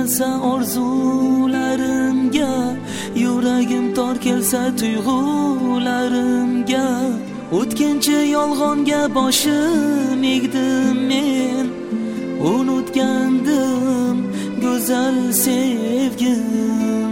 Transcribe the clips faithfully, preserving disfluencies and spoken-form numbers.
kelsa orzularimga, yuragim tor kelsa tuyg'ularimga, o'tkinchi yolg'onga boshim egdim men, unutgandim go'zal sevgim.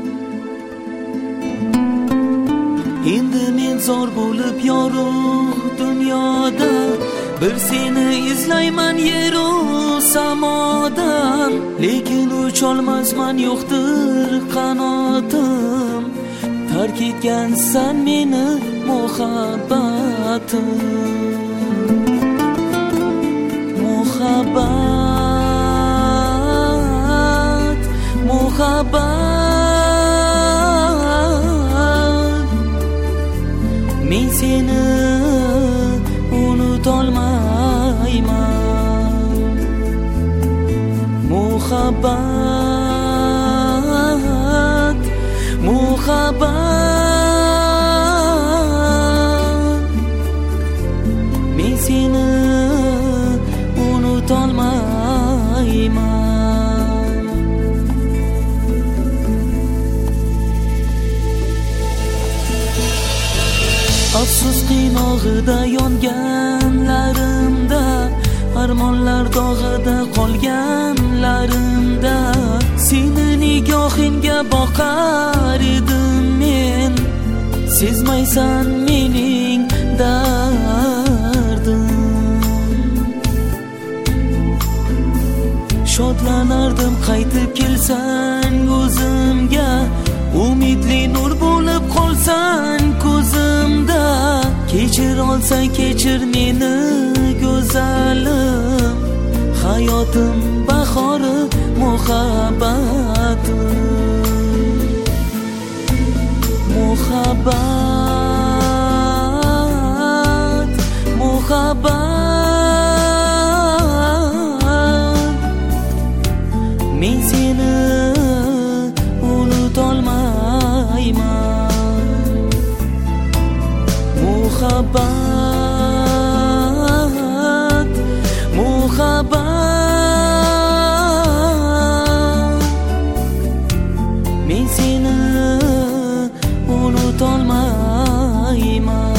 Endi men zor bo'lib yorug' dunyoda, bir seni izlayman yeru samodan, lekin ucholmasman, yo'qdir qanotim, tark etgansan meni muhabbatim. Muhabbat, muhabbat, men seni unutolmayman. Muhabbat, muhabbat, men seni unutolmayman. Afsus qiynog'ida yonganlarimda, armonlar dog'ida qolganlarimda, seni nigohingga boqar edim men, sezmaysan mening dardim. Shodlanardim qaytib kelsang o'zimga, umidli nur bo'lib qolsang ko'zimda. Kechir olsang kechir meni go'zalim, hayotim bahori muhabbatim. Muhabbat, muhabbat, men seni unutolmayman. Muhabbat, muhabbat, men seni unutolmayman.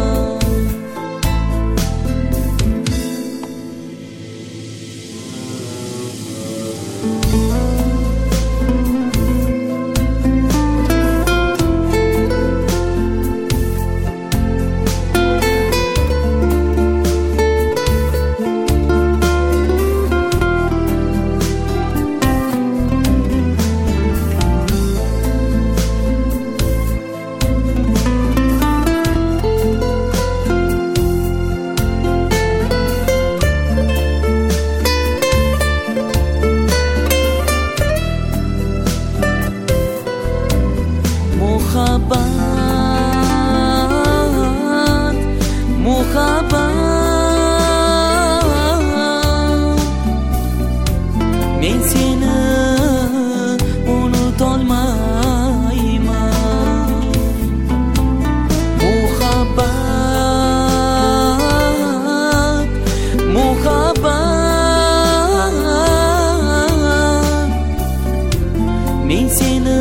Muhabbat, muhabbat, men seni unutolmayman. Muhabbat, muhabbat, men seni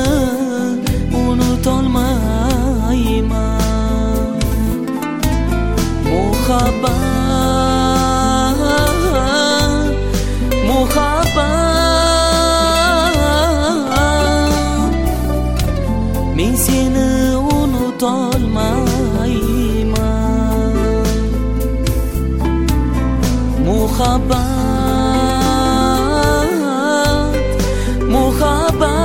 unutolmayman. Muhabbat, muhabbat, men seni unutolmayman. Muhabbat, muhabbat,